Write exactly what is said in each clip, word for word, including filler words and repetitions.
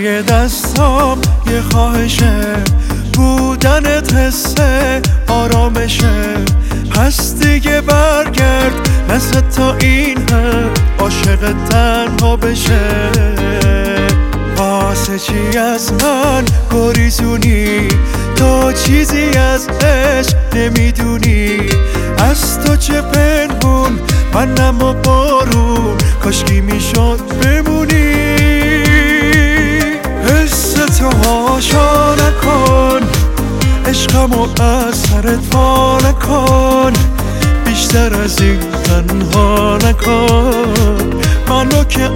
سردی دستام یه خواهشه، بودنت حسه آرامشه. پس دیگه برگرد مثل تا این هم عاشق تنها بشه. واسه چی از من گریزونی؟ تو چیزی از عشق نمیدونی. از تو چه پنهون منم و بارون، کاشکی میشد بمونی. حس تو هاشا نکن، عشقمو از سرت وا نکن. بیشتر از این تنها نکن، منو که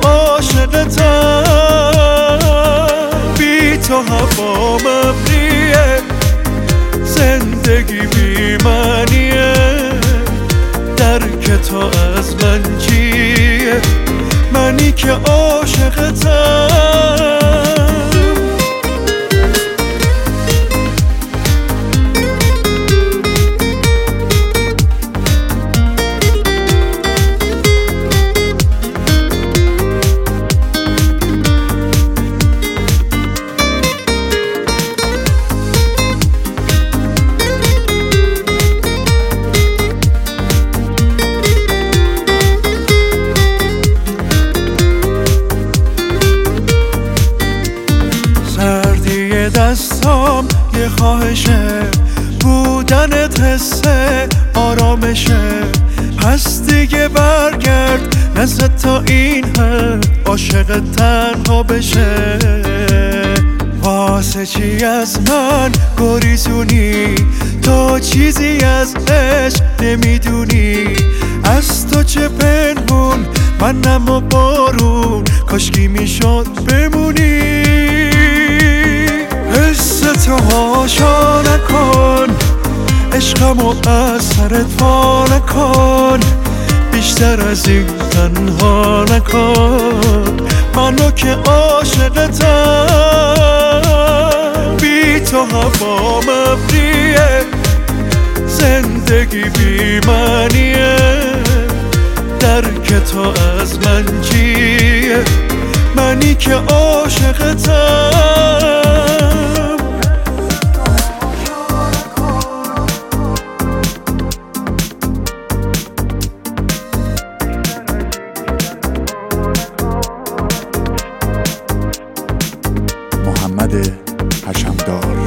عاشقتم. بی تو هوا مبنیه، زندگی بی معنیه. درک تو از من چیه؟ منی که عاشقتم. دستام یه خواهشه، بودنت حسه آرامشه. پس دیگه برگرد مثل تا این هم عاشق تنها بشه. واسه چی از من گریزونی؟ تو چیزی از عشق نمیدونی. از تو چه پنهون منم و بارون، کاشکی میشد بمونی. حس تو هاشا نکن، عشقمو از سرت وا نکن. بیشتر از این تنها نکن، منو که عاشقتم. بی تو هوا مبنیه، زندگی بی معنیه. درک تو از من چیه؟ منی که عاشقتم. محمد حشمدار.